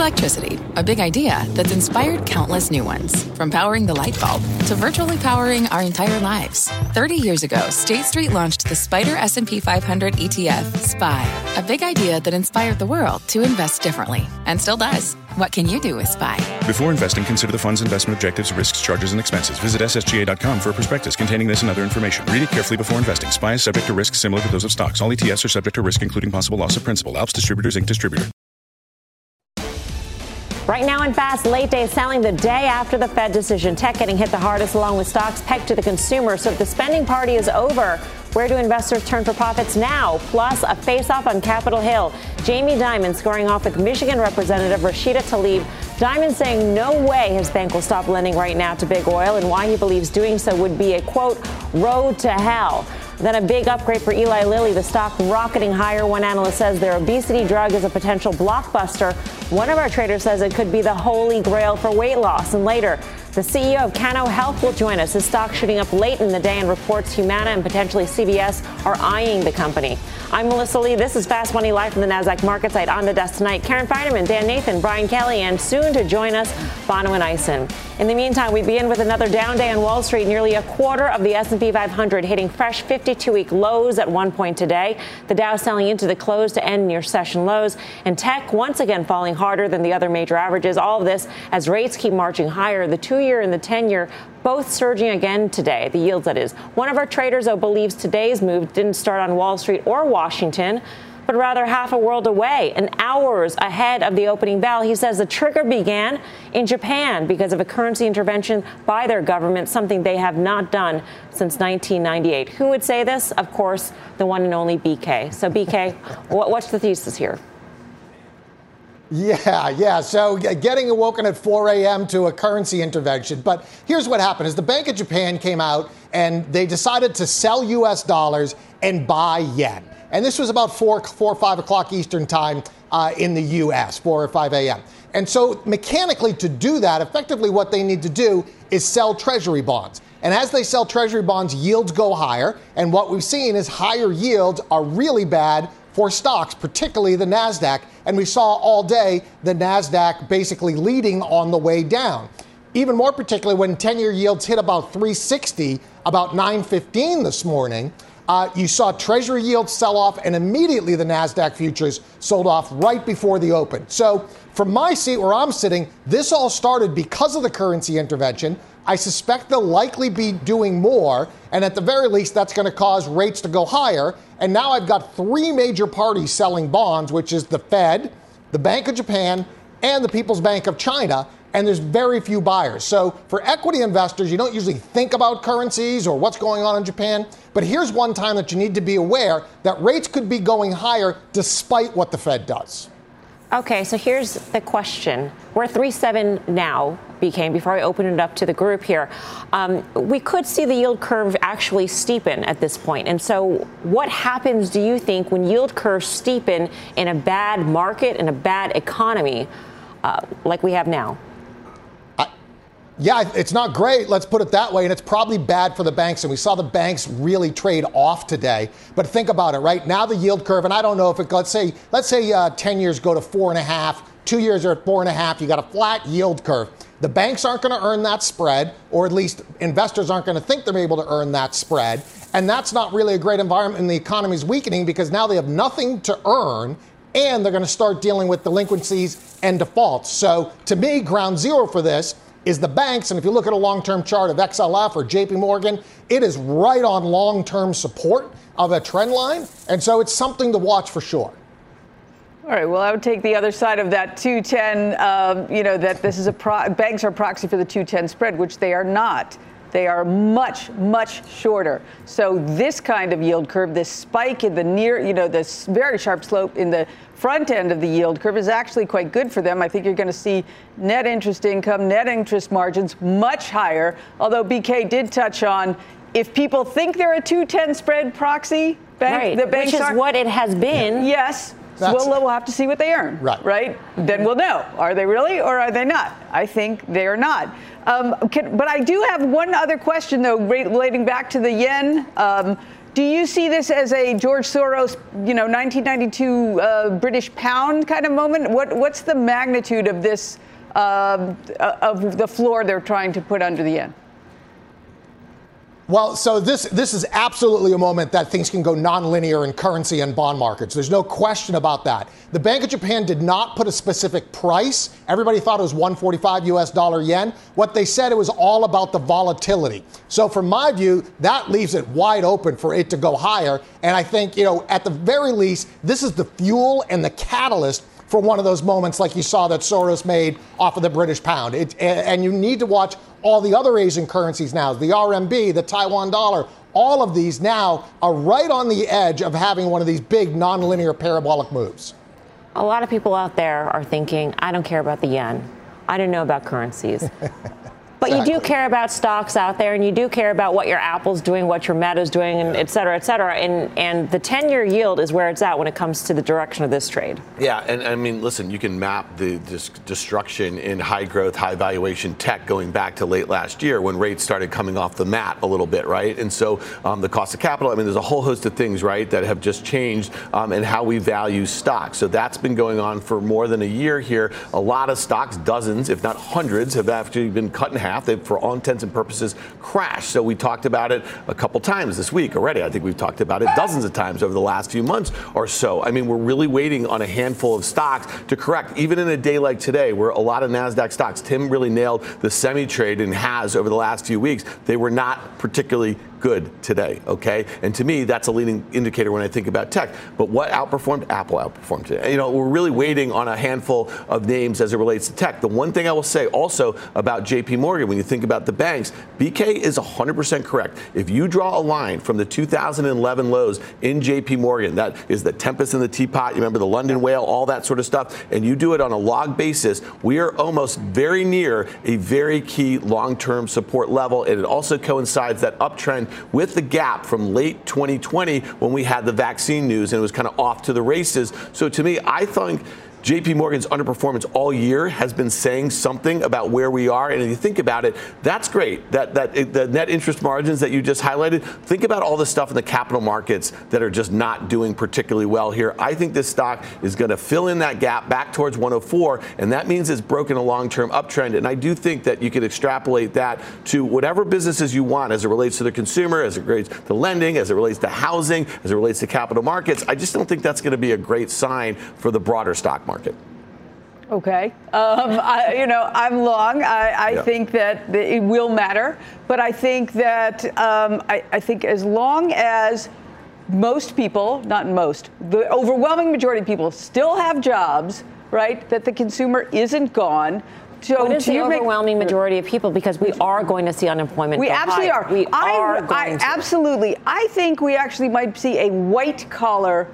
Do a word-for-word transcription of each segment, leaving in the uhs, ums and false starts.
Electricity, a big idea that's inspired countless new ones. From powering the light bulb to virtually powering our entire lives. thirty years ago, State Street launched the Spider S and P five hundred E T F, S P Y, a big idea that inspired the world to invest differently, and still does. What can you do with S P Y? Before investing, consider the fund's investment objectives, risks, charges, and expenses. Visit S S G A dot com for a prospectus containing this and other information. Read it carefully before investing. S P Y is subject to risks similar to those of stocks. All E T Fs are subject to risk, including possible loss of principal. Alps Distributors, Incorporated distributor. Right now in fast late day selling the day after the Fed decision. Tech getting hit the hardest along with stocks pegged to the consumer. So if the spending party is over, where do investors turn for profits now? Plus a face-off on Capitol Hill. Jamie Dimon scoring off with Michigan Representative Rashida Tlaib. Dimon saying no way his bank will stop lending right now to big oil and why he believes doing so would be a, quote, road to hell. Then a big upgrade for Eli Lilly, the stock rocketing higher. One analyst says their obesity drug is a potential blockbuster. One of our traders says it could be the holy grail for weight loss. And later, the C E O of Cano Health will join us. His stock shooting up late in the day and reports Humana and potentially C V S are eyeing the company. I'm Melissa Lee. This is Fast Money live from the NASDAQ market site. On the desk tonight, Karen Feinerman, Dan Nathan, Brian Kelly, and soon to join us, Bono and Ison. In the meantime, we begin with another down day on Wall Street. Nearly a quarter of the S and P five hundred hitting fresh fifty-two-week lows at one point today. The Dow selling into the close to end near session lows. And tech once again falling harder than the other major averages. All of this as rates keep marching higher. The two-year and the ten-year both surging again today. The yields, that is. One of our traders, though, believes today's move didn't start on Wall Street or Washington, but rather half a world away and hours ahead of the opening bell. He says the trigger began in Japan because of a currency intervention by their government, something they have not done since nineteen ninety-eight. Who would say this? Of course, the one and only B K. So, B K, what's the thesis here? Yeah, yeah. So getting awoken at four a.m. to a currency intervention. But here's what happened is the Bank of Japan came out and they decided to sell U S dollars and buy yen. And this was about four, four or five o'clock Eastern time uh, in the U S, four or five a.m. And so mechanically to do that, effectively what they need to do is sell treasury bonds. And as they sell treasury bonds, yields go higher. And what we've seen is higher yields are really bad for stocks, particularly the NASDAQ. And we saw all day the NASDAQ basically leading on the way down. Even more particularly when ten-year yields hit about three sixty, about nine fifteen this morning, uh, you saw Treasury yields sell off, and immediately the NASDAQ futures sold off right before the open. So from my seat where I'm sitting, this all started because of the currency intervention. I suspect they'll likely be doing more, and at the very least, that's going to cause rates to go higher. And now I've got three major parties selling bonds, which is the Fed, the Bank of Japan, and the People's Bank of China, and there's very few buyers. So for equity investors, you don't usually think about currencies or what's going on in Japan, but here's one time that you need to be aware that rates could be going higher despite what the Fed does. Okay, so here's the question. We're three seven now, B K, before I open it up to the group here. Um, we could see the yield curve actually steepen at this point. And so what happens, do you think, when yield curves steepen in a bad market, in a bad economy uh, like we have now? Yeah, it's not great, let's put it that way, and it's probably bad for the banks, and we saw the banks really trade off today. But think about it, right? Now the yield curve, and I don't know if it, let's say, let's say uh, ten years go to four and a half, two years are at four and a half, you got a flat yield curve. The banks aren't going to earn that spread, or at least investors aren't going to think they're able to earn that spread, and that's not really a great environment, and the economy's weakening because now they have nothing to earn, and they're going to start dealing with delinquencies and defaults. So to me, ground zero for this is the banks, and if you look at a long-term chart of X L F or J P Morgan, it is right on long-term support of a trend line, and so it's something to watch for sure. All right, well, I would take the other side of that two ten, um, you know, that this is a pro- banks are proxy for the two ten spread, which they are not. They are much, much shorter. So this kind of yield curve, this spike in the near, you know, this very sharp slope in the front end of the yield curve is actually quite good for them. I think you're going to see net interest income, net interest margins much higher. Although B K did touch on, if people think they're a two ten spread proxy, bank, right, the banks which is are, what it has been. Yes. So we'll, we'll have to see what they earn, right. right? Then we'll know. Are they really or are they not? I think they are not. Um, can, but I do have one other question, though, relating back to the yen. Um, Do you see this as a George Soros, you know, nineteen ninety-two uh, British pound kind of moment? What what's the magnitude of this uh, of the floor they're trying to put under the yen? Well, so this this is absolutely a moment that things can go nonlinear in currency and bond markets. There's no question about that. The Bank of Japan did not put a specific price. Everybody thought it was one forty-five U S dollar yen. What they said, it was all about the volatility. So from my view, that leaves it wide open for it to go higher. And I think, you know, at the very least, this is the fuel and the catalyst for one of those moments like you saw that Soros made off of the British pound. It, and you need to watch all the other Asian currencies now, the R M B, the Taiwan dollar. All of these now are right on the edge of having one of these big nonlinear parabolic moves. A lot of people out there are thinking, I don't care about the yen. I don't know about currencies. But exactly. You do care about stocks out there, and you do care about what your Apple's doing, what your Meta's doing, and yeah. et cetera, et cetera. And, and the ten-year yield is where it's at when it comes to the direction of this trade. Yeah, and I mean, listen, you can map the this destruction in high growth, high valuation tech going back to late last year when rates started coming off the mat a little bit, right? And so um, the cost of capital, I mean, there's a whole host of things, right, that have just changed um, in how we value stocks. So that's been going on for more than a year here. A lot of stocks, dozens, if not hundreds, have actually been cut in half. They've, for all intents and purposes, crashed. So we talked about it a couple times this week already. I think we've talked about it dozens of times over the last few months or so. I mean, we're really waiting on a handful of stocks to correct, even in a day like today, where a lot of NASDAQ stocks, Tim really nailed the semi-trade and has over the last few weeks. They were not particularly good today, okay? And to me, that's a leading indicator when I think about tech. But what outperformed? Apple outperformed today. You know, we're really waiting on a handful of names as it relates to tech. The one thing I will say also about J P Morgan, when you think about the banks, B K is one hundred percent correct. If you draw a line from the two thousand eleven lows in J P Morgan, that is the tempest in the teapot, you remember the London whale, all that sort of stuff, and you do it on a log basis, we are almost very near a very key long-term support level. And it also coincides that uptrend with the gap from late twenty twenty when we had the vaccine news and it was kind of off to the races. So to me, I think J P Morgan's underperformance all year has been saying something about where we are. And if you think about it, that's great. That that the net interest margins that you just highlighted, think about all the stuff in the capital markets that are just not doing particularly well here. I think this stock is going to fill in that gap back towards one oh four, and that means it's broken a long-term uptrend. And I do think that you could extrapolate that to whatever businesses you want as it relates to the consumer, as it relates to lending, as it relates to housing, as it relates to capital markets. I just don't think that's going to be a great sign for the broader stock market. Market. Okay. Um, I, you know, I'm long. I, I yeah. think that it will matter. But I think that um, I, I think as long as most people, not most, the overwhelming majority of people still have jobs, right, that the consumer isn't gone. So what is the overwhelming make, majority of people? Because we are going to see unemployment we go absolutely higher. are. We I, are going I, to. Absolutely. I think we actually might see a white-collar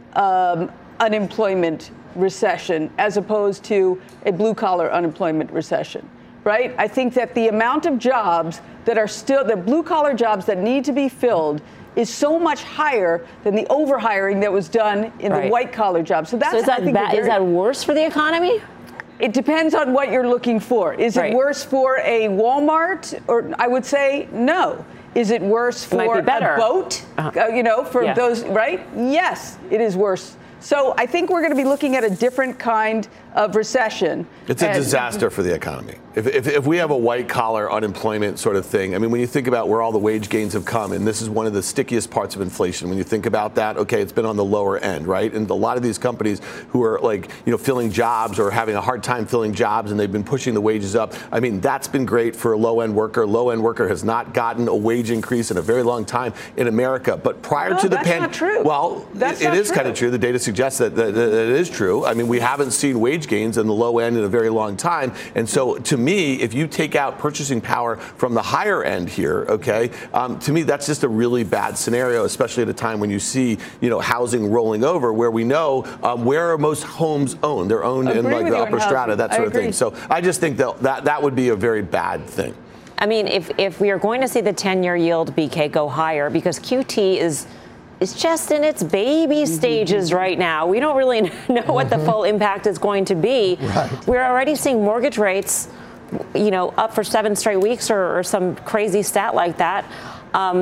um, unemployment recession as opposed to a blue-collar unemployment recession, right? I think that the amount of jobs that are still, the blue-collar jobs that need to be filled is so much higher than the overhiring that was done in right. the white-collar jobs. So that's, so is that, I think, ba- very, is that worse for the economy? It depends on what you're looking for. Is right. it worse for a Walmart? Or I would say no. Is it worse for it a boat? Uh-huh. Uh, you know, for yeah. those, right? Yes, it is worse. So I think we're going to be looking at a different kind of recession. It's a and, disaster for the economy. If, if, if we have a white-collar unemployment sort of thing, I mean, when you think about where all the wage gains have come, and this is one of the stickiest parts of inflation, when you think about that, okay, it's been on the lower end, right? And a lot of these companies who are like, you know, filling jobs or having a hard time filling jobs, and they've been pushing the wages up. I mean, that's been great for a low-end worker. Low-end worker has not gotten a wage increase in a very long time in America. But prior no, to the pandemic, pandemic, true. well, that's it, it is kind of true. The data suggests that, that, that it is true. I mean, we haven't seen wage gains in the low end in a very long time. And so to me, if you take out purchasing power from the higher end here, okay, um, to me, that's just a really bad scenario, especially at a time when you see, you know, housing rolling over, where we know um, where are most homes owned? They're owned in like the upper strata, that sort of thing. So I just think that, that that would be a very bad thing. I mean, if, if we are going to see the ten-year yield, B K, go higher, because Q T is is just in its baby stages mm-hmm. right now. We don't really know what the full impact is going to be. Right. We're already seeing mortgage rates, you know, up for seven straight weeks or, or some crazy stat like that. Um,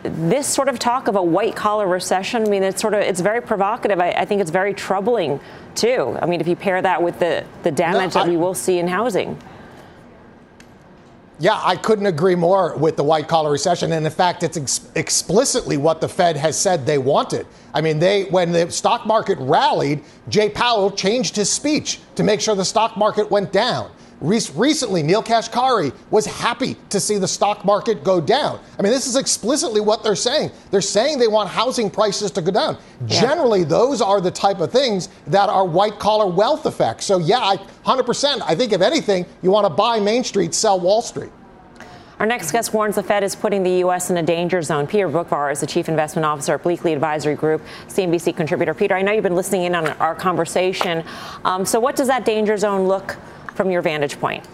this sort of talk of a white-collar recession, I mean, it's sort of, it's very provocative. I, I think it's very troubling, too. I mean, if you pair that with the, the damage no, I, that we will see in housing. Yeah, I couldn't agree more with the white-collar recession. And in fact, it's ex- explicitly what the Fed has said they wanted. I mean, they when the stock market rallied, Jay Powell changed his speech to make sure the stock market went down. Re- recently, Neel Kashkari was happy to see the stock market go down. I mean, this is explicitly what they're saying. They're saying they want housing prices to go down. Yeah. Generally, those are the type of things that are white-collar wealth effects. So, yeah, I, one hundred percent. I think, if anything, you want to buy Main Street, sell Wall Street. Our next guest warns the Fed is putting the U S in a danger zone. Peter Boockvar is the chief investment officer at Bleakley Advisory Group, C N B C contributor. Peter, I know you've been listening in on our conversation. Um, so what does that danger zone look from your vantage point?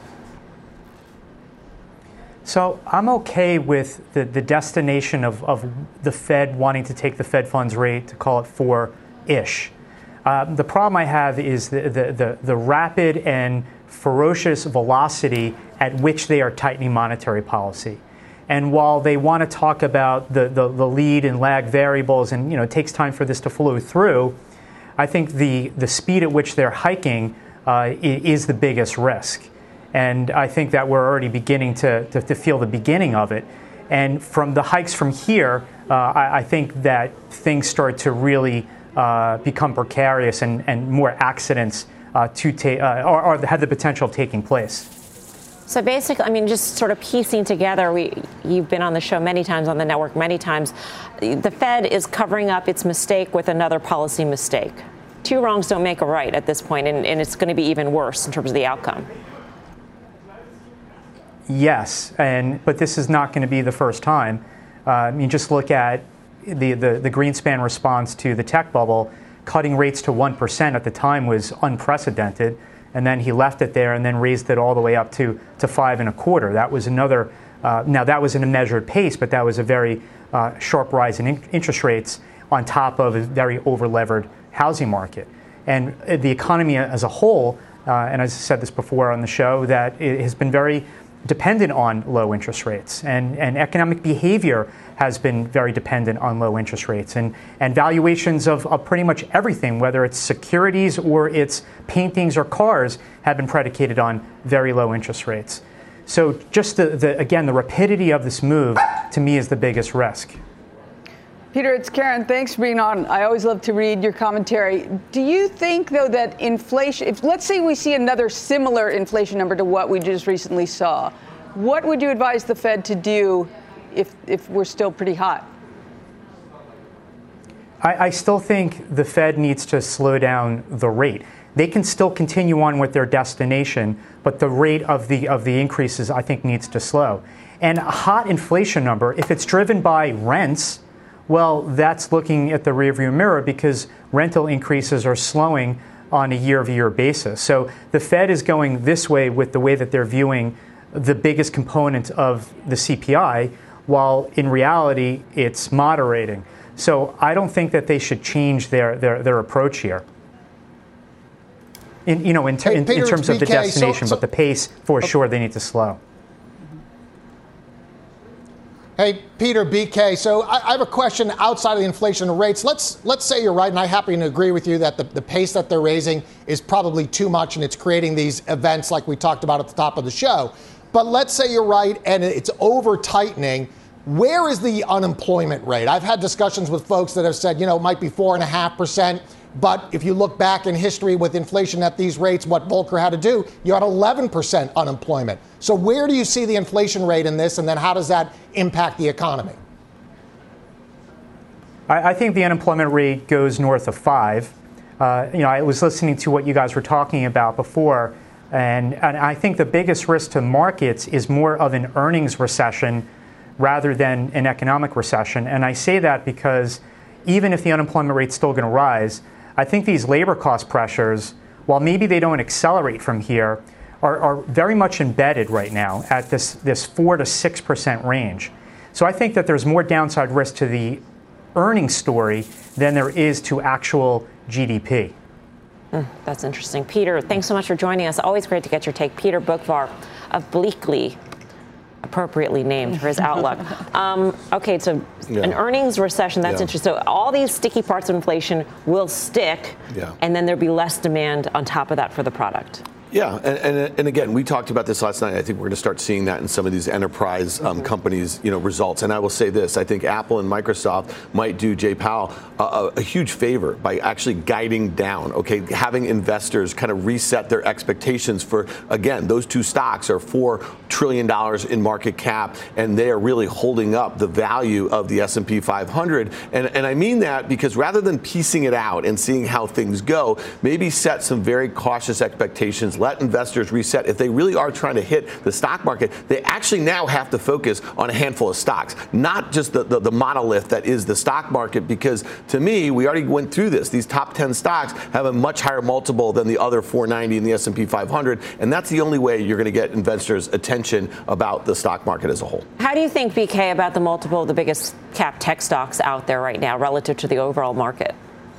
So I'm okay with the, the destination of, of the Fed wanting to take the Fed funds rate to call it four-ish. Uh, the problem I have is the, the, the, the rapid and ferocious velocity at which they are tightening monetary policy. And while they want to talk about the, the, the lead and lag variables, and you know it takes time for this to flow through, I think the, the speed at which they're hiking uh, is the biggest risk. And I think that we're already beginning to, to, to feel the beginning of it. And from the hikes from here, uh, I, I think that things start to really uh, become precarious and, and more accidents uh, to ta- uh, or, or have the potential of taking place. So basically, I mean, just sort of piecing together, we, you've been on the show many times, on the network many times. The Fed is covering up its mistake with another policy mistake. Two wrongs don't make a right at this point, and, and it's going to be even worse in terms of the outcome. Yes, and but this is not going to be the first time. Uh, I mean, just look at the, the, the Greenspan response to the tech bubble. Cutting rates to one percent at the time was unprecedented. And then he left it there and then raised it all the way up to, to five and a quarter. That was another, uh, now that was in a measured pace, but that was a very uh, sharp rise in in- interest rates on top of a very over-levered housing market. And the economy as a whole, uh, and as I said this before on the show, that it has been very dependent on low interest rates. And, and economic behavior has been very dependent on low interest rates. And, and valuations of, of pretty much everything, whether it's securities or it's paintings or cars, have been predicated on very low interest rates. So just, the, the again, the rapidity of this move, to me, is the biggest risk. Peter, it's Karen. Thanks for being on. I always love to read your commentary. Do you think, though, that inflation, if let's say we see another similar inflation number to what we just recently saw, what would you advise the Fed to do if, if we're still pretty hot? I, I still think the Fed needs to slow down the rate. They can still continue on with their destination, but the rate of the of the increases, I think, needs to slow. And a hot inflation number, if it's driven by rents, well, that's looking at the rearview mirror because rental increases are slowing on a year-over-year basis. So the Fed is going this way with the way that they're viewing the biggest component of the C P I, while in reality it's moderating. So I don't think that they should change their their, their approach here. In you know in, ter- hey, Peter, in, in terms of the destination, so, so, but the pace for okay. sure they need to slow. Hey, Peter, B K, so I, I have a question outside of the inflation rates. Let's let's say you're right, and I happen to agree with you that the, the pace that they're raising is probably too much, and it's creating these events like we talked about at the top of the show. But let's say you're right, and it's over-tightening. Where is the unemployment rate? I've had discussions with folks that have said, you know, it might be four point five percent. But if you look back in history with inflation at these rates, what Volcker had to do, you had eleven percent unemployment. So where do you see the inflation rate in this, and then how does that impact the economy? I, I think the unemployment rate goes north of five. Uh, you know, I was listening to what you guys were talking about before, and, and I think the biggest risk to markets is more of an earnings recession rather than an economic recession. And I say that because even if the unemployment rate's still going to rise, I think these labor cost pressures, while maybe they don't accelerate from here, are, are very much embedded right now at this, this four to six percent range. So I think that there's more downside risk to the earnings story than there is to actual G D P. Mm, that's interesting. Peter, thanks so much for joining us. Always great to get your take. Peter Boockvar of Bleakley appropriately named for his outlook. Um, okay, so yeah. an earnings recession, that's yeah. interesting. So all these sticky parts of inflation will stick, yeah. and then there'll be less demand on top of that for the product. Yeah, and, and and again, we talked about this last night. I think we're going to start seeing that in some of these enterprise um, mm-hmm. companies, you know, results. And I will say this: I think Apple and Microsoft might do Jay Powell a, a, a huge favor by actually guiding down. Okay, having investors kind of reset their expectations for, again, those two stocks are four trillion dollars in market cap, and they are really holding up the value of the S and P five hundred. And and I mean that because rather than piecing it out and seeing how things go, maybe set some very cautious expectations. Let investors reset. If they really are trying to hit the stock market, they actually now have to focus on a handful of stocks, not just the, the, the monolith that is the stock market, because to me, we already went through this. These top ten stocks have a much higher multiple than the other four ninety in the S and P five hundred, and that's the only way you're going to get investors' attention about the stock market as a whole. How do you think, B K, about the multiple of the biggest cap tech stocks out there right now relative to the overall market?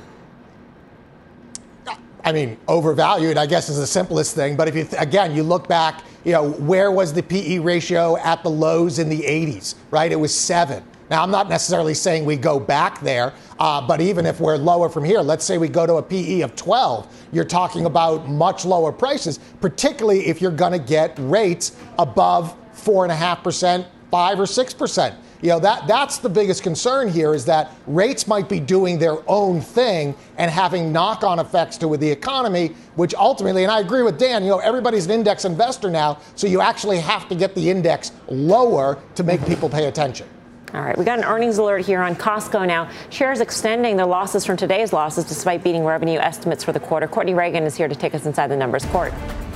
I mean, overvalued, I guess, is the simplest thing. But if you, th- again, you look back, you know, where was the P E ratio at the lows in the eighties, right? It was seven. Now, I'm not necessarily saying we go back there, uh, but even if we're lower from here, let's say we go to a P E of twelve, you're talking about much lower prices, particularly if you're going to get rates above four point five percent, five or six percent. You know, that that's the biggest concern here, is that rates might be doing their own thing and having knock-on effects to the economy, which ultimately, and I agree with Dan, you know, everybody's an index investor now, so you actually have to get the index lower to make people pay attention. All right, we got an earnings alert here on Costco now. Shares extending their losses from today's losses despite beating revenue estimates for the quarter. Courtney Reagan is here to take us inside the numbers. Court.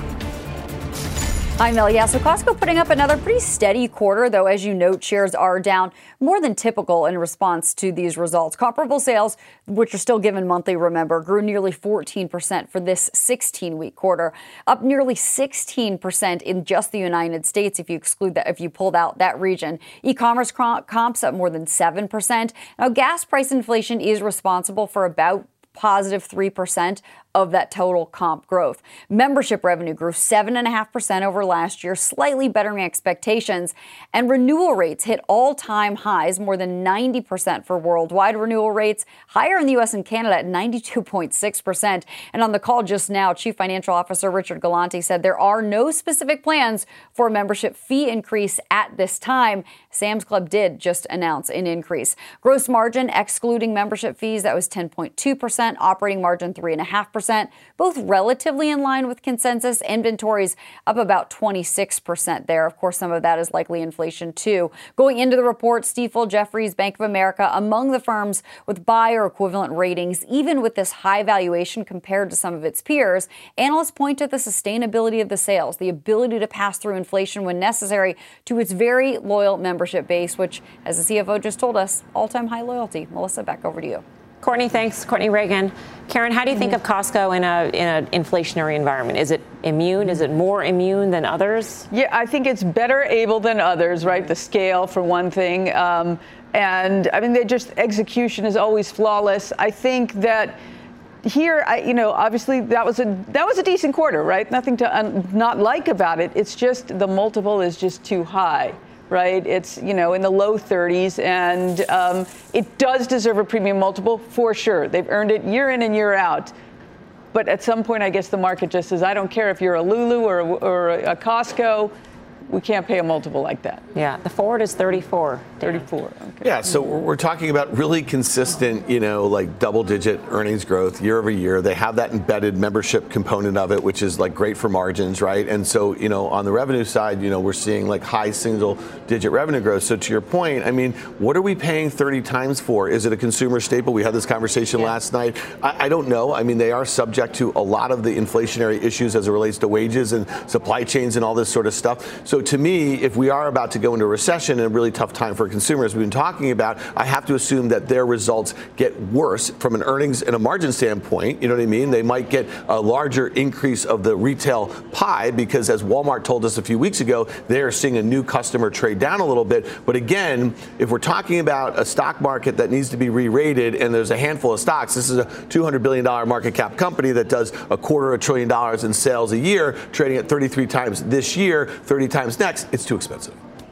Hi, Mel. Yeah, so Costco putting up another pretty steady quarter, though, as you note, shares are down more than typical in response to these results. Comparable sales, which are still given monthly, remember, grew nearly fourteen percent for this sixteen-week quarter, up nearly sixteen percent in just the United States if you exclude that, if you pulled out that region. E-commerce comps up more than seven percent. Now, gas price inflation is responsible for about positive three percent of that total comp growth. Membership revenue grew seven point five percent over last year, slightly bettering expectations, and renewal rates hit all-time highs, more than ninety percent for worldwide renewal rates, higher in the U S and Canada at ninety-two point six percent. And on the call just now, Chief Financial Officer Richard Galante said there are no specific plans for a membership fee increase at this time. Sam's Club did just announce an increase. Gross margin, excluding membership fees, that was ten point two percent, operating margin three point five percent. Both relatively in line with consensus. Inventories up about twenty-six percent there. Of course, some of that is likely inflation, too. Going into the report, Stifel, Jefferies, Bank of America, among the firms with buy or equivalent ratings, even with this high valuation compared to some of its peers. Analysts point to the sustainability of the sales, the ability to pass through inflation when necessary to its very loyal membership base, which, as the C F O just told us, all-time high loyalty. Melissa, back over to you. Courtney, thanks. Courtney Reagan. Karen, how do you think of Costco in a in an inflationary environment? Is it immune? Is it more immune than others? Yeah, I think it's better able than others, right? The scale, for one thing. Um, and, I mean, they just execution is always flawless. I think that here, I, you know, obviously that was a that was a decent quarter, right? Nothing to un, not like about it. It's just the multiple is just too high. Right? It's, you know, in the low thirties, and um, it does deserve a premium multiple for sure. They've earned it year in and year out. But at some point, I guess the market just says, I don't care if you're a Lulu or a, or a Costco. We can't pay a multiple like that. Yeah, the forward is thirty-four. thirty-four. Okay. Yeah, so we're talking about really consistent, you know, like double-digit earnings growth year over year. They have that embedded membership component of it, which is like great for margins, right? And so, you know, on the revenue side, you know, we're seeing like high single-digit revenue growth. So to your point, I mean, what are we paying thirty times for? Is it a consumer staple? We had this conversation yeah. last night. I, I don't know. I mean, they are subject to a lot of the inflationary issues as it relates to wages and supply chains and all this sort of stuff. So to me, if we are about to go into a recession and a really tough time for consumers we've been talking about, I have to assume that their results get worse from an earnings and a margin standpoint. You know what I mean? They might get a larger increase of the retail pie because, as Walmart told us a few weeks ago, they are seeing a new customer trade down a little bit. But again, if we're talking about a stock market that needs to be re-rated and there's a handful of stocks, this is a two hundred billion dollars market cap company that does a quarter of a trillion dollars in sales a year, trading at thirty-three times this year, thirty times next. It's too expensive.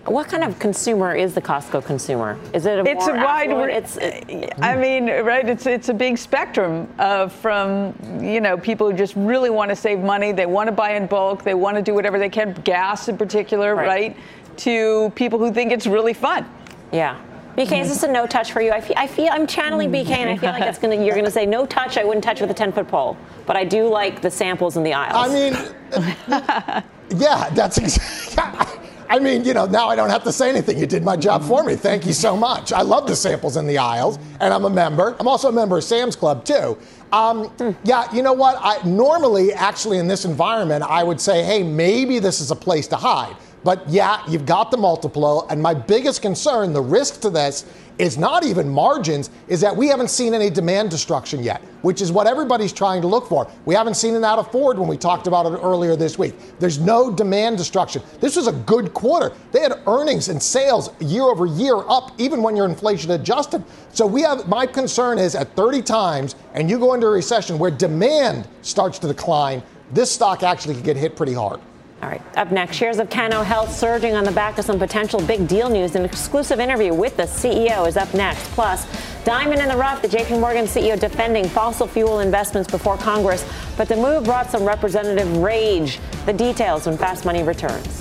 What kind of consumer is the Costco consumer? Is it a it's more a wide affluent- it's I mean, right, it's it's a big spectrum of from, you know, people who just really want to save money, they want to buy in bulk, they want to do whatever they can, gas in particular, right, right to people who think it's really fun. Yeah. B K, is this a no touch for you? I feel, I feel I'm channeling B K, and I feel like it's gonna. You're gonna say no touch. I wouldn't touch with a ten foot pole, but I do like the samples in the aisles. I mean, yeah, that's exactly. I mean, you know, now I don't have to say anything. You did my job for me. Thank you so much. I love the samples in the aisles, and I'm a member. I'm also a member of Sam's Club, too. Um, yeah, you know what? I normally, actually, in this environment, I would say, hey, maybe this is a place to hide. But yeah, you've got the multiple. And my biggest concern, the risk to this, is not even margins, is that we haven't seen any demand destruction yet, which is what everybody's trying to look for. We haven't seen it out of Ford when we talked about it earlier this week. There's no demand destruction. This was a good quarter. They had earnings and sales year over year up, even when you're inflation adjusted. So we have, my concern is at thirty times, and you go into a recession where demand starts to decline, this stock actually could get hit pretty hard. All right. Up next, shares of Cano Health surging on the back of some potential big deal news. An exclusive interview with the C E O is up next. Plus, diamond in the rough, the J P Morgan C E O defending fossil fuel investments before Congress. But the move brought some representative rage. The details when Fast Money returns.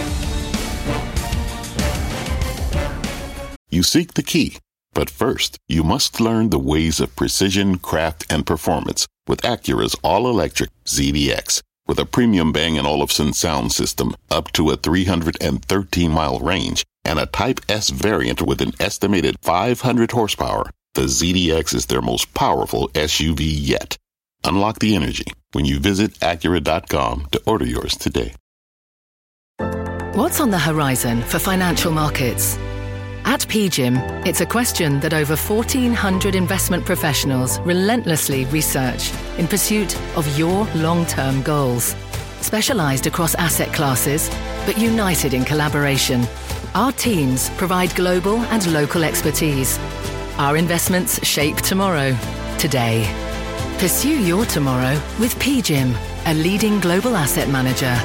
You seek the key, but first, you must learn the ways of precision, craft, and performance with Acura's all-electric Z D X. With a premium Bang and Olufsen sound system up to a three hundred thirteen mile range and a Type S variant with an estimated five hundred horsepower, the Z D X is their most powerful S U V yet. Unlock the energy when you visit Acura dot com to order yours today. What's on the horizon for financial markets? At P G I M, it's a question that over fourteen hundred investment professionals relentlessly research in pursuit of your long-term goals. Specialized across asset classes, but united in collaboration, our teams provide global and local expertise. Our investments shape tomorrow, today. Pursue your tomorrow with P G I M, a leading global asset manager.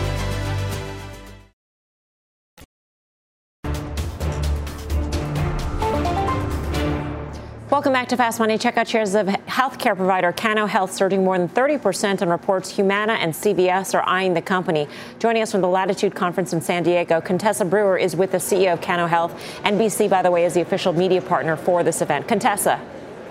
Welcome back to Fast Money. Check out shares of healthcare provider Cano Health surging more than thirty percent on reports Humana and C V S are eyeing the company. Joining us from the Latitude Conference in San Diego, Contessa Brewer is with the C E O of Cano Health. N B C, by the way, is the official media partner for this event. Contessa.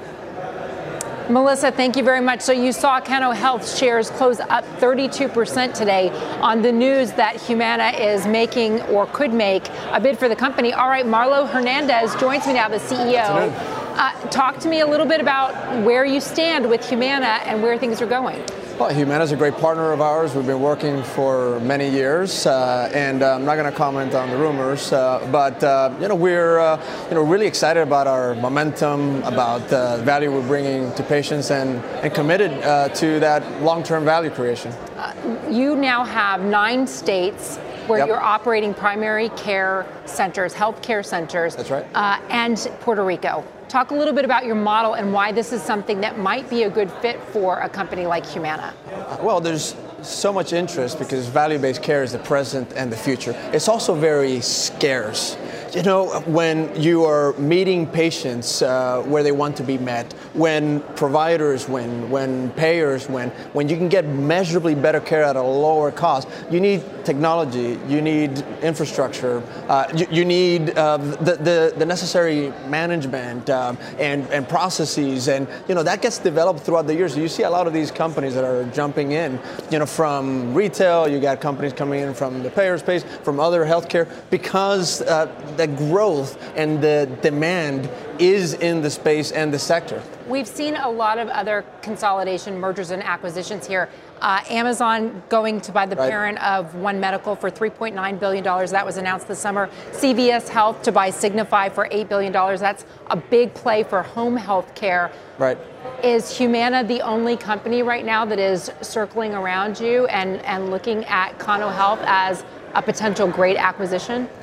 Melissa, thank you very much. So you saw Cano Health shares close up thirty-two percent today on the news that Humana is making or could make a bid for the company. All right, Marlo Hernandez joins me now, the C E O. Uh, talk to me a little bit about where you stand with Humana and where things are going. Well, Humana is a great partner of ours. We've been working for many years, uh, and uh, I'm not going to comment on the rumors, uh, but uh, you know we're uh, you know really excited about our momentum, about the value we're bringing to patients, and and committed uh, to that long-term value creation. Uh, you now have nine states where Yep. you're operating primary care centers, health care centers. That's right. Uh, and Puerto Rico. Talk a little bit about your model and why this is something that might be a good fit for a company like Humana. Well, there's so much interest because value-based care is the present and the future. It's also very scarce. You know, when you are meeting patients uh, where they want to be met, when providers win, when payers win, when you can get measurably better care at a lower cost, you need technology, you need infrastructure, uh, you, you need uh, the, the, the necessary management um, and, and processes, and you know that gets developed throughout the years. So you see a lot of these companies that are jumping in, you know, from retail, you got companies coming in from the payer space, from other healthcare, because uh, the growth and the demand is in the space and the sector. We've seen a lot of other consolidation, mergers and acquisitions here. Uh, Amazon going to buy the Right. parent of One Medical for three point nine billion dollars. That was announced this summer. C V S Health to buy Signify for eight billion dollars. That's a big play for home health care. Right. Is Humana the only company right now that is circling around you and, and looking at Cano Health as a potential great acquisition?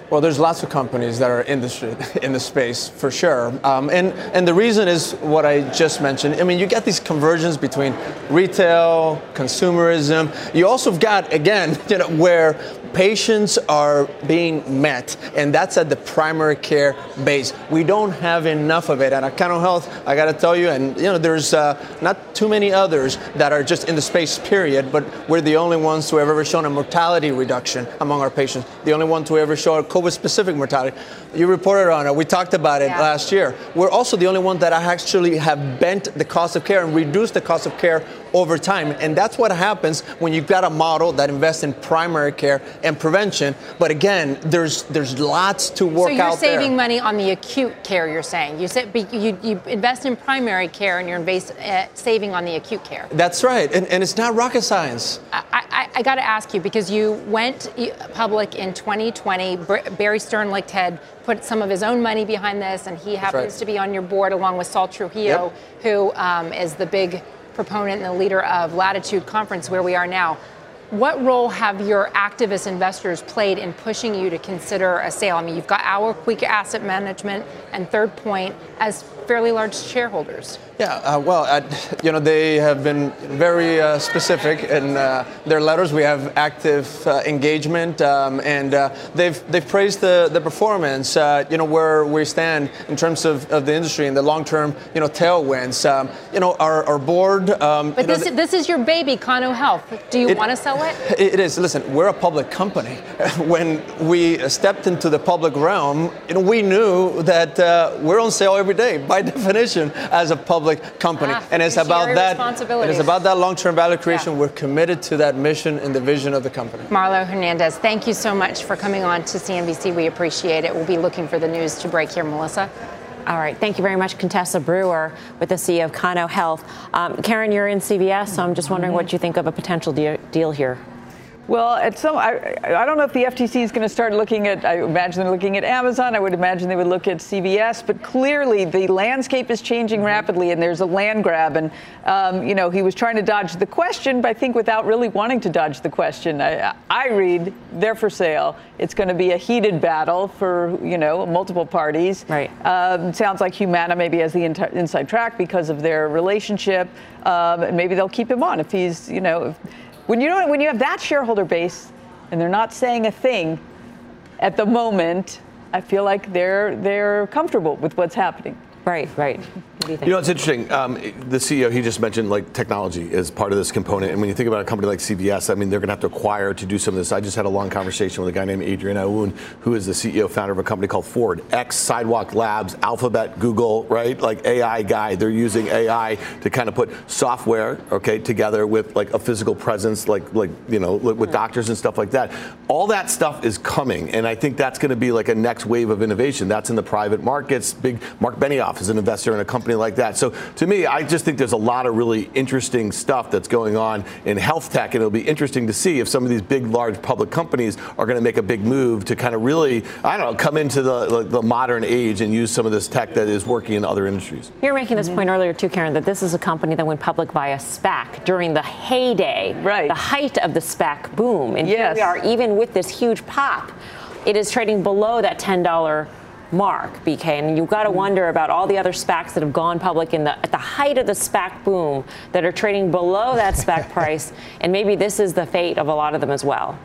Well, there's lots of companies that are in the in the space for sure, um, and and the reason is what I just mentioned. I mean, you get these conversions between retail, consumerism. You also have got, again, you know, where patients are being met, and that's at the primary care base. We don't have enough of it, and at Cano Health, I got to tell you, and you know, there's uh, not too many others that are just in the space. Period. But we're the only ones to have ever shown a mortality reduction among our patients. The only one to ever show a COVID-specific mortality. You reported on it. We talked about it yeah. last year. We're also the only one that actually have bent the cost of care and reduced the cost of care over time. And that's what happens when you've got a model that invests in primary care and prevention. But again, there's there's lots to work out there. So you're saving there. money on the acute care, you're saying. You, said, you, you invest in primary care and you're invest, uh, saving on the acute care. That's right. And, and it's not rocket science. I, I, I got to ask you, because you went public in twenty twenty. Barry Sternlicht had put some of his own money behind this, and he happens right. to be on your board along with Saul Trujillo, yep. who um, is the big proponent and the leader of Latitude Conference, where we are now. What role have your activist investors played in pushing you to consider a sale? I mean, you've got Our Quick Asset Management and Third Point as fairly large shareholders. Yeah, uh, well, uh, you know, they have been very uh, specific in uh, their letters. We have active uh, engagement, um, and uh, they've they've praised the the performance. Uh, you know, where we stand in terms of, of the industry and the long-term, you know, tailwinds. Um, you know, our our board. Um, but you know, this this is your baby, Cano Health. Do you want to sell it? It is. Listen, we're a public company. When we stepped into the public realm, you know, we knew that uh, we're on sale every day by definition as a public company, ah, and it's about that. It is about that long-term value creation. Yeah. We're committed to that mission and the vision of the company. Marlo Hernandez, thank you so much for coming on to C N B C. We appreciate it. We'll be looking for the news to break here, Melissa. All right. Thank you very much, Contessa Brewer, with the C E O of Cano Health. Um, Karen, you're in C V S, so I'm just wondering mm-hmm. what you think of a potential de- deal here. Well, at some, I, I don't know if the F T C is going to start looking at, I imagine they're looking at Amazon. I would imagine they would look at C V S. But clearly, the landscape is changing rapidly, and there's a land grab. And, um, you know, he was trying to dodge the question, but I think without really wanting to dodge the question. I, I read, they're for sale. It's going to be a heated battle for, you know, multiple parties. Right. Um, sounds like Humana maybe has the in- inside track because of their relationship. Um, and maybe they'll keep him on if he's, you know, if, When you know when you have that shareholder base and they're not saying a thing at the moment, I feel like they're they're comfortable with what's happening. Right, right. What do you think? You know, it's interesting. Um, the C E O, he just mentioned like technology is part of this component. And when you think about a company like C V S, I mean, they're going to have to acquire to do some of this. I just had a long conversation with a guy named Adrian Aoun, who is the C E O, founder of a company called Ford, X, Sidewalk Labs, Alphabet, Google, right? Like A I guy. They're using A I to kind of put software, okay, together with like a physical presence, like, like you know, with doctors and stuff like that. All that stuff is coming. And I think that's going to be like a next wave of innovation. That's in the private markets. Big Mark Benioff is an investor in a company like that. So to me, I just think there's a lot of really interesting stuff that's going on in health tech, and it'll be interesting to see if some of these big, large public companies are going to make a big move to kind of really, I don't know, come into the, the modern age and use some of this tech that is working in other industries. You're making this mm-hmm. point earlier too, Karen, that this is a company that went public via SPAC during the heyday, right. the height of the SPAC boom. And yes. here we are, even with this huge pop, it is trading below that ten dollars mark, B K, and you've got to wonder about all the other SPACs that have gone public in the at the height of the SPAC boom that are trading below that SPAC price, and maybe this is the fate of a lot of them as well.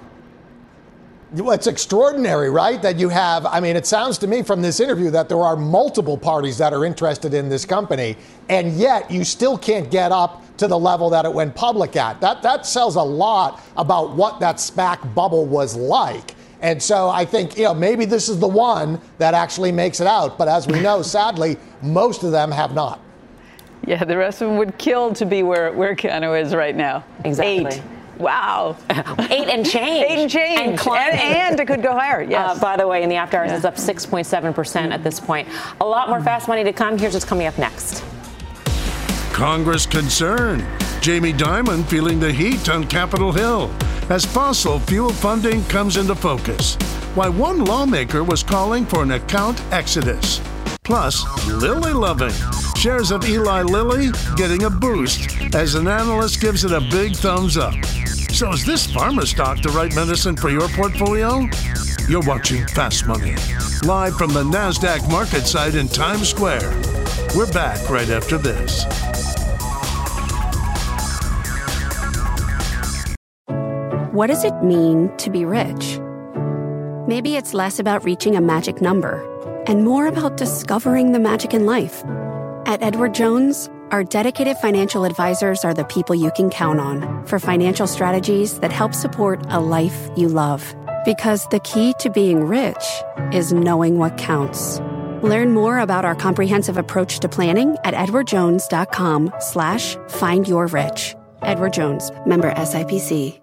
It's extraordinary, right? That you have, I mean, it sounds to me from this interview that there are multiple parties that are interested in this company, and yet you still can't get up to the level that it went public at. That that tells a lot about what that SPAC bubble was like. And so I think, you know, maybe this is the one that actually makes it out. But as we know, sadly, most of them have not. Yeah, the rest of them would kill to be where, where Cano is right now. Exactly. Eight. Wow. Eight and change. Eight and change. And, and, and it could go higher, yes. Uh, by the way, in the after hours, yeah. it's up six point seven percent at this point. A lot more fast money to come. Here's what's coming up next. Congress concerned. Jamie Dimon feeling the heat on Capitol Hill as fossil fuel funding comes into focus. Why one lawmaker was calling for an account exodus. Plus, Lilly loving. Shares of Eli Lilly getting a boost as an analyst gives it a big thumbs up. So is this pharma stock the right medicine for your portfolio? You're watching Fast Money, live from the NASDAQ market site in Times Square. We're back right after this. What does it mean to be rich? Maybe it's less about reaching a magic number and more about discovering the magic in life. At Edward Jones, our dedicated financial advisors are the people you can count on for financial strategies that help support a life you love. Because the key to being rich is knowing what counts. Learn more about our comprehensive approach to planning at edwardjones.com slash find your rich. Edward Jones, member S I P C.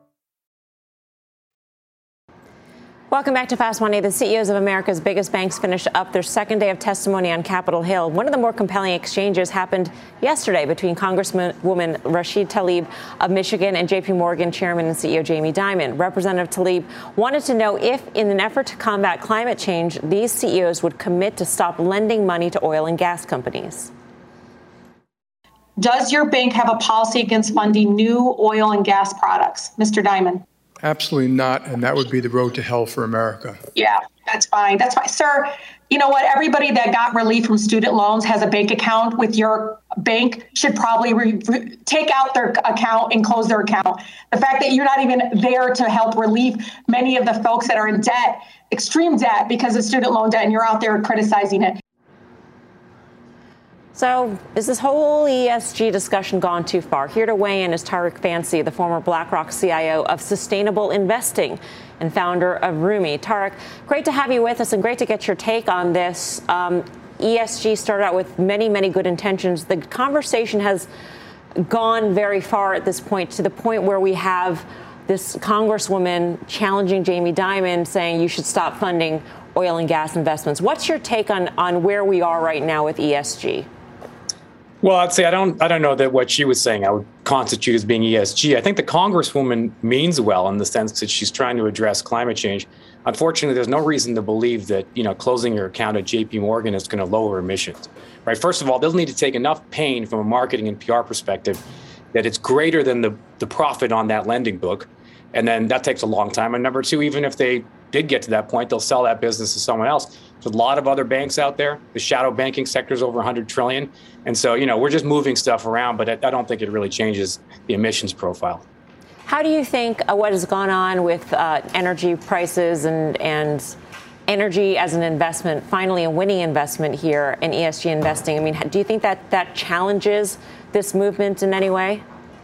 Welcome back to Fast Money. The C E Os of America's biggest banks finished up their second day of testimony on Capitol Hill. One of the more compelling exchanges happened yesterday between Congresswoman Rashid Tlaib of Michigan and J P Morgan Chairman and C E O Jamie Dimon. Representative Tlaib wanted to know if, in an effort to combat climate change, these C E Os would commit to stop lending money to oil and gas companies. Does your bank have a policy against funding new oil and gas products, Mister Dimon? Absolutely not, and that would be the road to hell for America. Yeah, that's fine. That's fine. Sir, you know what? Everybody that got relief from student loans has a bank account with your bank should probably re- take out their account and close their account. The fact that you're not even there to help relieve many of the folks that are in debt, extreme debt because of student loan debt, and you're out there criticizing it. So is this whole E S G discussion gone too far? Here to weigh in is Tariq Fancy, the former BlackRock C I O of Sustainable Investing and founder of Rumi. Tariq, great to have you with us and great to get your take on this. Um, E S G started out with many, many good intentions. The conversation has gone very far at this point, to the point where we have this congresswoman challenging Jamie Dimon, saying you should stop funding oil and gas investments. What's your take on, on where we are right now with E S G? Well, I'd say I don't I don't know that what she was saying I would constitute as being E S G. I think the Congresswoman means well in the sense that she's trying to address climate change. Unfortunately, there's no reason to believe that, you know, closing your account at J P Morgan is going to lower emissions. Right. First of all, they'll need to take enough pain from a marketing and P R perspective that it's greater than the, the profit on that lending book. And then that takes a long time. And number two, even if they did get to that point, they'll sell that business to someone else. There's a lot of other banks out there. The shadow banking sector is over one hundred trillion. And so, you know, we're just moving stuff around, but I don't think it really changes the emissions profile. How do you think uh, what has gone on with uh, energy prices and, and energy as an investment, finally a winning investment here in E S G investing? I mean, do you think that that challenges this movement in any way?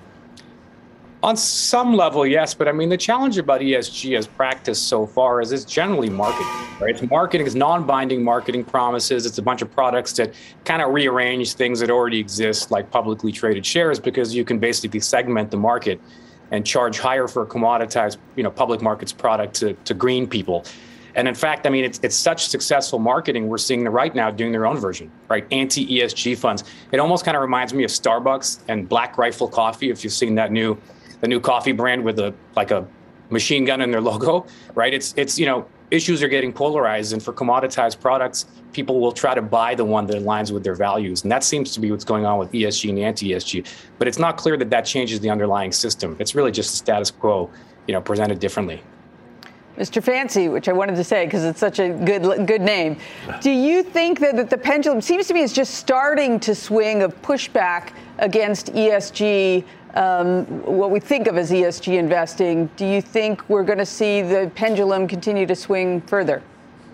On some level, yes. But I mean, the challenge about E S G as practiced so far is it's generally marketing, right? It's marketing, it's non-binding marketing promises. It's a bunch of products that kind of rearrange things that already exist, like publicly traded shares, because you can basically segment the market and charge higher for a commoditized, you know, public markets product to, to green people. And in fact, I mean, it's, it's such successful marketing. We're seeing them right now doing their own version, right? Anti-E S G funds. It almost kind of reminds me of Starbucks and Black Rifle Coffee, if you've seen that new the new coffee brand with a like a machine gun in their logo, right? It's it's you know, issues are getting polarized, and for commoditized products, people will try to buy the one that aligns with their values, and that seems to be what's going on with E S G and anti-E S G. But it's not clear that that changes the underlying system. It's really just the status quo, you know, presented differently. Mister Fancy, which I wanted to say because it's such a good good name. Do you think that, that the pendulum seems to me is just starting to swing of pushback against E S G? Um, what we think of as E S G investing, do you think we're going to see the pendulum continue to swing further?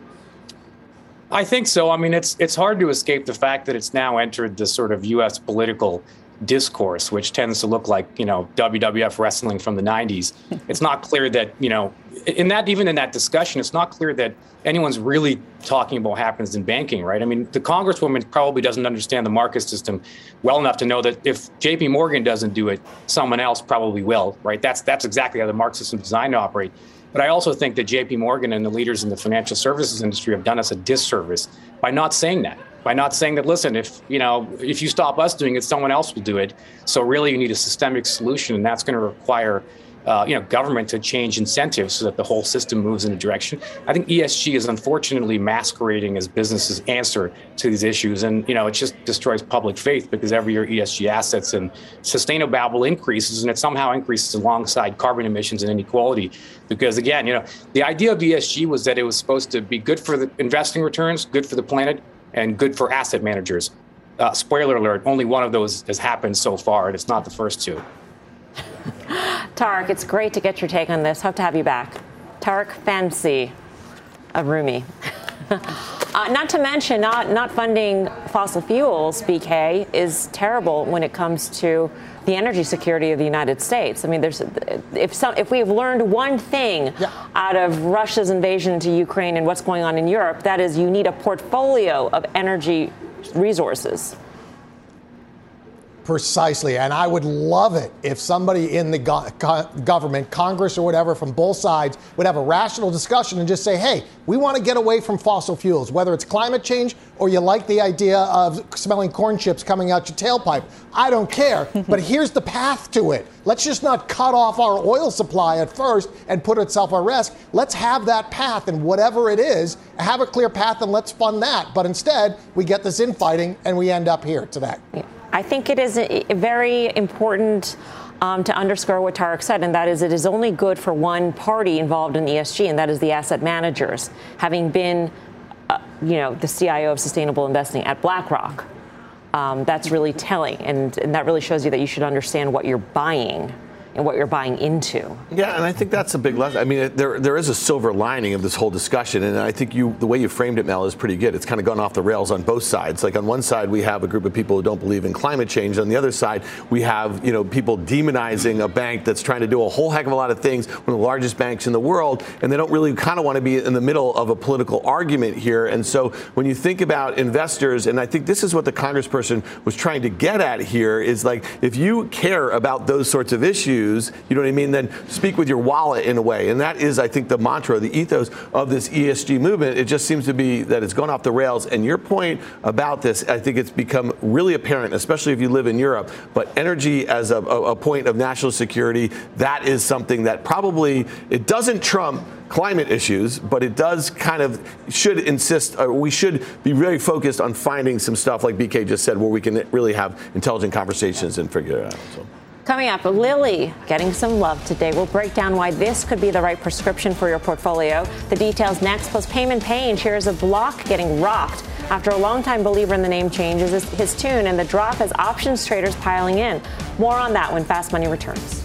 I think so. I mean, it's it's hard to escape the fact that it's now entered the sort of U S political discourse, which tends to look like, you know, W W F wrestling from the nineties. It's not clear that, you know, in that even in that discussion, it's not clear that anyone's really talking about what happens in banking, right? I mean, the Congresswoman probably doesn't understand the market system well enough to know that if J P Morgan doesn't do it, someone else probably will, right? That's that's exactly how the market system is designed to operate. But I also think that J P Morgan and the leaders in the financial services industry have done us a disservice by not saying that, by not saying that, listen, if, you know, if you stop us doing it, someone else will do it. So really you need a systemic solution, and that's going to require uh, you know, government to change incentives so that the whole system moves in a direction. I think E S G is unfortunately masquerading as businesses' answer to these issues. And, you know, it just destroys public faith because every year E S G assets and sustainable increases, and it somehow increases alongside carbon emissions and inequality. Because, again, you know, the idea of E S G was that it was supposed to be good for the investing returns, good for the planet, and good for asset managers. Uh, spoiler alert, only one of those has happened so far, and it's not the first two. Tarek, it's great to get your take on this. Hope to have you back. Tarek Fancy, a roomie. uh, not to mention, not, not funding fossil fuels, B K, is terrible when it comes to the energy security of the United States. I mean, there's if some if we have learned one thing yeah. out of Russia's invasion into Ukraine and what's going on in Europe, that is you need a portfolio of energy resources. Precisely. And I would love it if somebody in the go- go- government, Congress or whatever, from both sides would have a rational discussion and just say, hey, we want to get away from fossil fuels, whether it's climate change or you like the idea of smelling corn chips coming out your tailpipe. I don't care. But here's the path to it. Let's just not cut off our oil supply at first and put itself at risk. Let's have that path, and whatever it is, have a clear path, and let's fund that. But instead, we get this infighting and we end up here today. Yeah. I think it is a, a very important um, to underscore what Tarek said, and that is it is only good for one party involved in E S G, and that is the asset managers. Having been, uh, you know, the C I O of sustainable investing at BlackRock, um, that's really telling, and, and that really shows you that you should understand what you're buying and what you're buying into. Yeah, and I think that's a big lesson. I mean, there there is a silver lining of this whole discussion, and I think you the way you framed it, Mel, is pretty good. It's kind of gone off the rails on both sides. Like on one side, we have a group of people who don't believe in climate change. On the other side, we have, you know, people demonizing a bank that's trying to do a whole heck of a lot of things, one of the largest banks in the world, and they don't really kind of want to be in the middle of a political argument here. And so when you think about investors, and I think this is what the congressperson was trying to get at here, is like, if you care about those sorts of issues, you know what I mean, then speak with your wallet in a way. And that is, I think, the mantra, the ethos of this E S G movement. It just seems to be that it's gone off the rails. And your point about this, I think it's become really apparent, especially if you live in Europe. But energy as a, a point of national security, that is something that probably, it doesn't trump climate issues, but it does kind of should insist, or we should be very focused on finding some stuff, like B K just said, where we can really have intelligent conversations and figure it out. So. Coming up, Lilly getting some love today. We'll break down why this could be the right prescription for your portfolio. The details next, plus Payman Payne shares a block getting rocked after a longtime believer in the name changes his, his tune, and the drop as options traders piling in. More on that when Fast Money returns.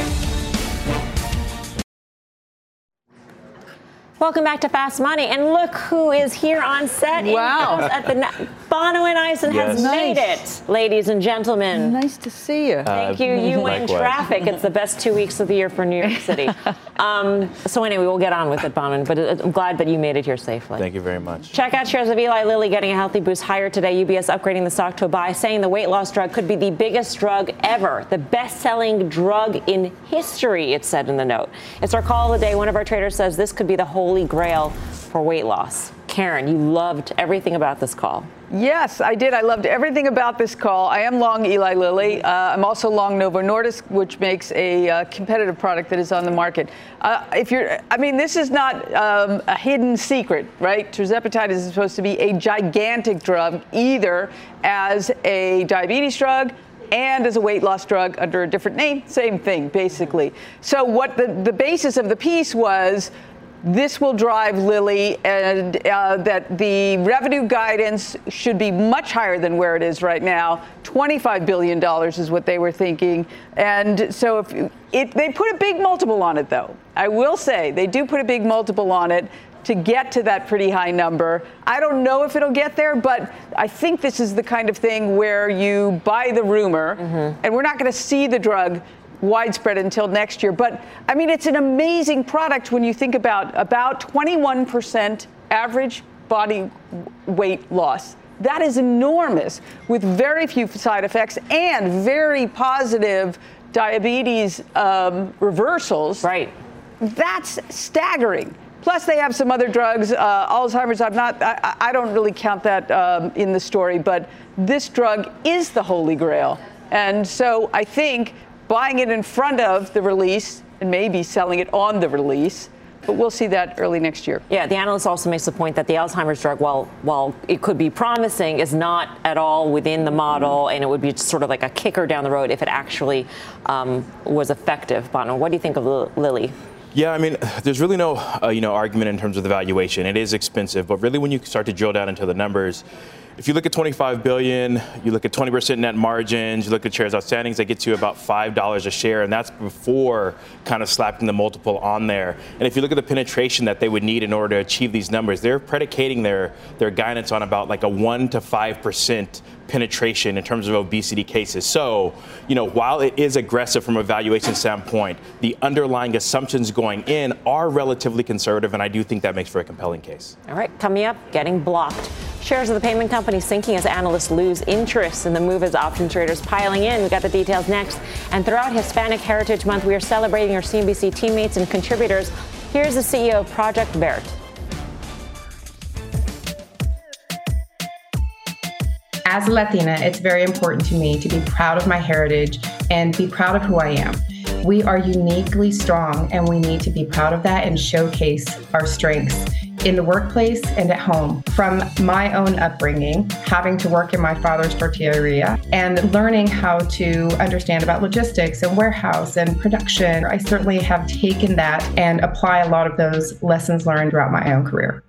Welcome back to Fast Money, and look who is here on set. Wow. At the na- Bono and Eisen yes. has made it, ladies and gentlemen. Nice to see you. Thank uh, you. You win traffic. It's the best two weeks of the year for New York City. um, so anyway, we'll get on with it, Bono, but I'm glad that you made it here safely. Thank you very much. Check out shares of Eli Lilly getting a healthy boost higher today. U B S upgrading the stock to a buy, saying the weight loss drug could be the biggest drug ever, the best-selling drug in history, it said in the note. It's our call of the day. One of our traders says this could be the holy grail for weight loss. Karen, you loved everything about this call. Yes, I did. I loved everything about this call. I am long Eli Lilly. Uh, I'm also long Novo Nordisk, which makes a uh, competitive product that is on the market. Uh, if you're, I mean, this is not um, a hidden secret, right? Tirzepatide is supposed to be a gigantic drug, either as a diabetes drug and as a weight loss drug under a different name. Same thing, basically. So what the, the basis of the piece was, this will drive Lilly, and uh, that the revenue guidance should be much higher than where it is right now. twenty-five billion dollars is what they were thinking. And so if you, it, they put a big multiple on it, though. I will say they do put a big multiple on it to get to that pretty high number. I don't know if it'll get there, but I think this is the kind of thing where you buy the rumor, mm-hmm. and we're not going to see the drug widespread until next year. But I mean, it's an amazing product when you think about about twenty-one percent average body weight loss. That is enormous, with very few side effects and very positive diabetes um, reversals. Right. That's staggering. Plus, they have some other drugs, uh, Alzheimer's. I'm not. I, I don't really count that um, in the story, but this drug is the holy grail, and so I think buying it in front of the release and maybe selling it on the release. But we'll see that early next year. Yeah, the analyst also makes the point that the Alzheimer's drug, while while it could be promising, is not at all within the model, and it would be sort of like a kicker down the road if it actually um, was effective. Bono, what do you think of Lilly? Yeah, I mean, there's really no, uh, you know, argument in terms of the valuation. It is expensive, but really when you start to drill down into the numbers, if you look at twenty-five billion dollars, you look at twenty percent net margins, you look at shares outstandings, that gets you about five dollars a share, and that's before kind of slapping the multiple on there. And if you look at the penetration that they would need in order to achieve these numbers, they're predicating their, their guidance on about like a one to five percent penetration in terms of obesity cases. So, you know, while it is aggressive from a valuation standpoint, the underlying assumptions going in are relatively conservative, and I do think that makes for a compelling case. All right, coming up, getting blocked. Shares of the payment company sinking as analysts lose interest in the move as option traders piling in. We got the details next. And throughout Hispanic Heritage Month, we are celebrating our C N B C teammates and contributors. Here's the C E O of Project Vert. As a Latina, it's very important to me to be proud of my heritage and be proud of who I am. We are uniquely strong, and we need to be proud of that and showcase our strengths in the workplace and at home. From my own upbringing, having to work in my father's tortilleria and learning how to understand about logistics and warehouse and production, I certainly have taken that and apply a lot of those lessons learned throughout my own career.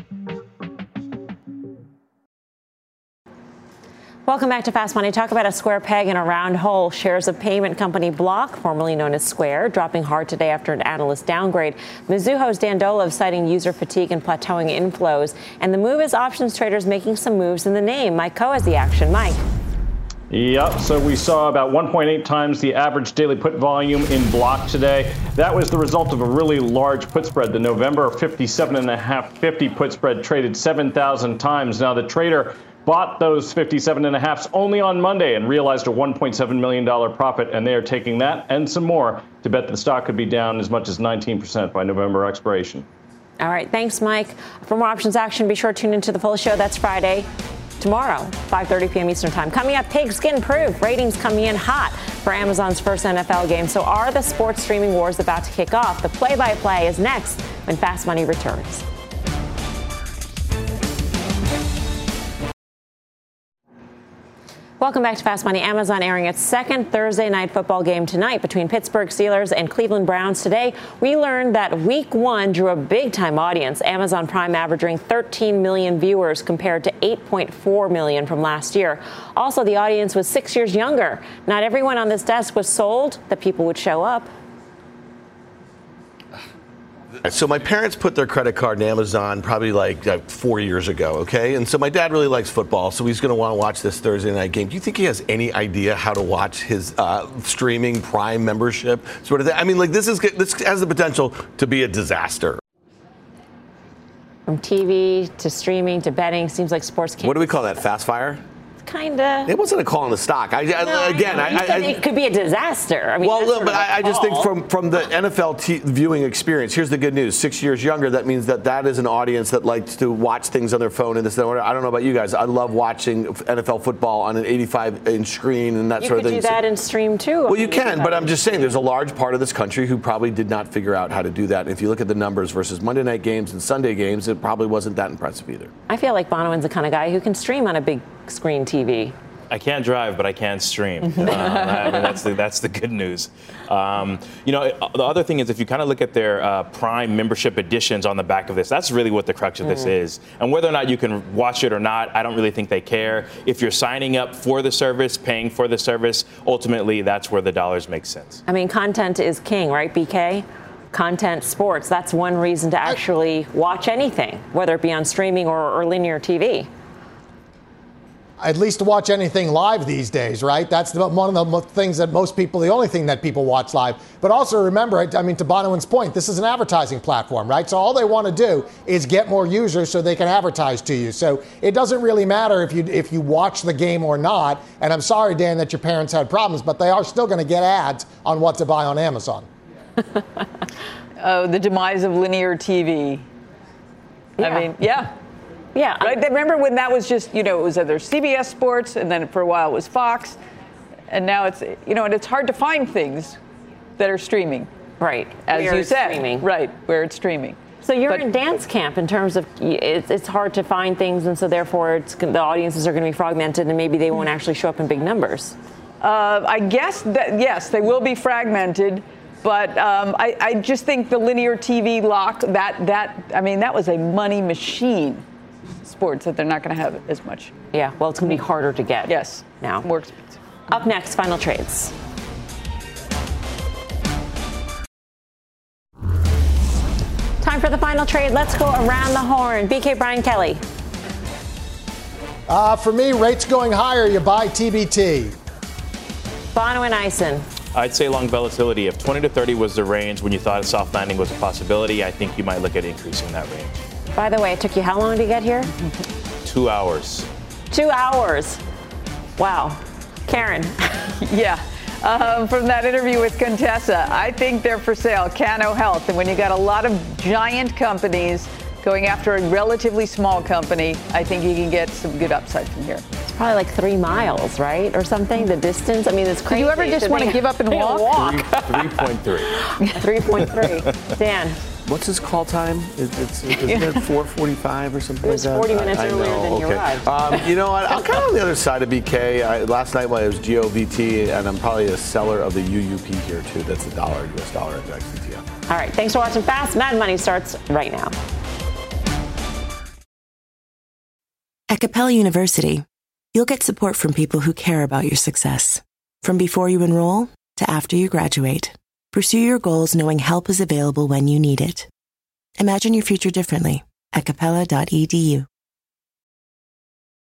Welcome back to Fast Money. Talk about a square peg in a round hole. Shares of payment company Block, formerly known as Square, dropping hard today after an analyst downgrade. Mizuho's Dan Dolev citing user fatigue and plateauing inflows. And the move is options traders making some moves in the name. Mike Coe has the action. Mike. Yep, so we saw about one point eight times the average daily put volume in Block today. That was the result of a really large put spread. The November fifty-seven and a half fifty put spread traded seven thousand times. Now the trader bought those fifty-seven and a halves only on Monday and realized a one point seven million dollars profit, and they are taking that and some more to bet that the stock could be down as much as nineteen percent by November expiration. All right, thanks, Mike. For more options action, be sure to tune into the full show. That's Friday. Tomorrow, five thirty p.m. Eastern Time. Coming up, pigskin proof. Ratings coming in hot for Amazon's first N F L game. So are the sports streaming wars about to kick off? The play-by-play is next when Fast Money returns. Welcome back to Fast Money. Amazon airing its second Thursday night football game tonight between Pittsburgh Steelers and Cleveland Browns. Today, we learned that week one drew a big-time audience. Amazon Prime averaging thirteen million viewers compared to eight point four million from last year. Also, the audience was six years younger. Not everyone on this desk was sold that people would show up. So my parents put their credit card in Amazon probably like, like four years ago, okay? And so my dad really likes football, so he's going to want to watch this Thursday night game. Do you think he has any idea how to watch his uh, streaming Prime membership sort of thing? I mean, like this is this has the potential to be a disaster. From T V to streaming to betting, seems like sports can't. What do we call that? Fast fire? Kinda. It wasn't a call on the stock. I, no, again, I, I, I it could be a disaster. I mean, well, look, but I, I just think call. from from the N F L t- viewing experience, here's the good news: six years younger. That means that that is an audience that likes to watch things on their phone and this and that. I don't know about you guys. I love watching N F L football on an eighty-five inch screen and that you sort of thing. You could do that and stream too. Well, you can, but I'm just saying there's a large part of this country who probably did not figure out how to do that. And if you look at the numbers versus Monday night games and Sunday games, it probably wasn't that impressive either. I feel like Bonawyn's the kind of guy who can stream on a big screen T V. I can't drive, but I can stream. uh, I mean, that's the that's the good news. Um, you know, the other thing is if you kind of look at their uh, Prime membership editions on the back of this, that's really what the crux of this mm. is. And whether or not you can watch it or not, I don't really think they care. If you're signing up for the service, paying for the service, ultimately that's where the dollars make sense. I mean, content is king, right, B K? Content, sports. That's one reason to actually watch anything, whether it be on streaming or, or linear T V. At least to watch anything live these days, right? That's the, one of the things that most people, the only thing that people watch live. But also remember, I mean, to Bonawyn's point, this is an advertising platform, right? So all they want to do is get more users so they can advertise to you. So it doesn't really matter if you if you watch the game or not. And I'm sorry, Dan, that your parents had problems, but they are still going to get ads on what to buy on Amazon. Oh, the demise of linear T V. Yeah. I mean, yeah. Yeah. Right? Remember when that was just, you know, it was either C B S Sports and then for a while it was Fox. And now it's, you know, and it's hard to find things that are streaming. Right. As Where you it's said. streaming. Right, where it's streaming. So you're But- in dance camp in terms of it's, it's hard to find things, and so therefore it's, the audiences are going to be fragmented, and maybe they won't actually show up in big numbers. Uh, I guess that, yes, they will be fragmented, but um, I, I just think the linear T V lock, that, that, I mean, that was a money machine, sports, that they're not going to have as much. Yeah, well, it's going to be harder to get. Yes. Now. More expensive. Up next, final trades. Time for the final trade. Let's go around the horn. B K Brian Kelly. Uh, for me, rates going higher, you buy T B T. Bono and Eisen. I'd say long volatility. If twenty to thirty was the range when you thought a soft landing was a possibility, I think you might look at increasing that range. By the way, it took you how long to get here? Two hours. Two hours. Wow. Karen. Yeah. Um, from that interview with Contessa, I think they're for sale. Cano Health. And when you got a lot of giant companies going after a relatively small company, I think you can get some good upside from here. It's probably like three miles, right? Or something, the distance. I mean, it's crazy. Do you ever just Did want to they- give up and they walk? walk? three point three. three point three. Dan. What's his call time? Is it's, isn't it four forty-five or something It was like that? forty minutes I, I earlier know. than you okay. arrived. Um, you know what? I'm kind of on the other side of B K. I, last night when I was G O V T, and I'm probably a seller of the U U P here too. That's the dollar, U S dollar index E T F. All right. Thanks for watching Fast. Mad Money starts right now. At Capella University, you'll get support from people who care about your success. From before you enroll to after you graduate, pursue your goals knowing help is available when you need it. Imagine your future differently at capella dot e d u.